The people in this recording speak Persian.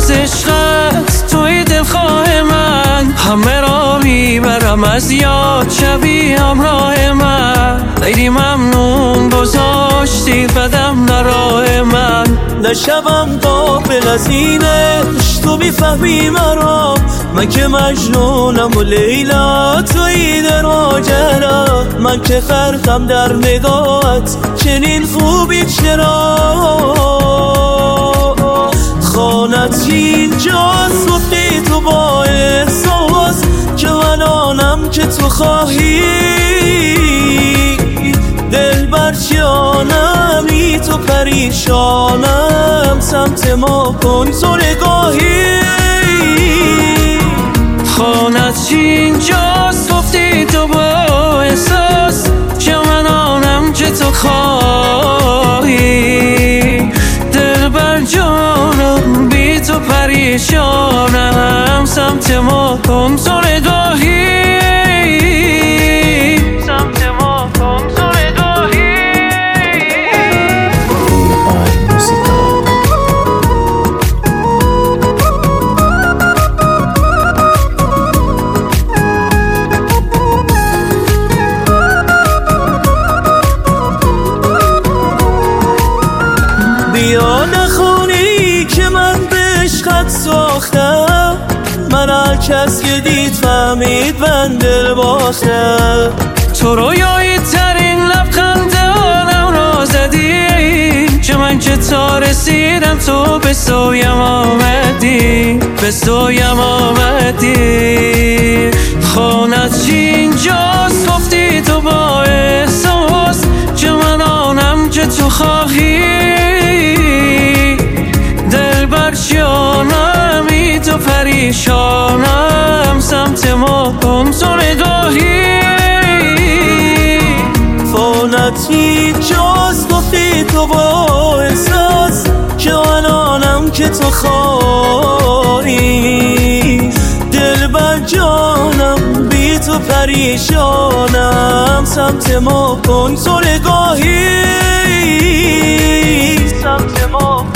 از عشقت توی دلخواه من، همه را میبرم از یاد شبی همراه من. خیلی ممنون گذاشتید قدم در راه من. نشوم قابل از اینش تو میفهمی مرا، من که مجنونم و لیلا توی در ماجرا. من که غرقم در نگاهت چنین خوبی چرا؟ خانت اینجاست گفتی تو با احساس، که من آنم که تو خواهی. دل بر جانمی تو پریشانم، سمت ما کن تو نگاهی. خانت اینجاست گفتی تو با احساس، که من آنم که تو خواهی. دل بر جانم بی تو پریشانم، سمت ما کن تو نگاهی. بیا نخونی که من به عشقت ساختم، من هر کس که دید فهمید من دل باختم. تو رویایی ترین لبخند آنم را زدی، که من که تا رسیدم تو به سویم آمدی، به سویم آمدی. خانت اینجاست گفتی تو با احساس، که من آنم که تو خواهی. دل بر جانمی تو پریشانم، سمت ما کن تو نگاهی. خانت اینجاست گفتی تو با احساس، که من آنم که تو خواهی. دل بر جانم بی تو پریشانم، سمت ما کن تو نگاهی. سمت ما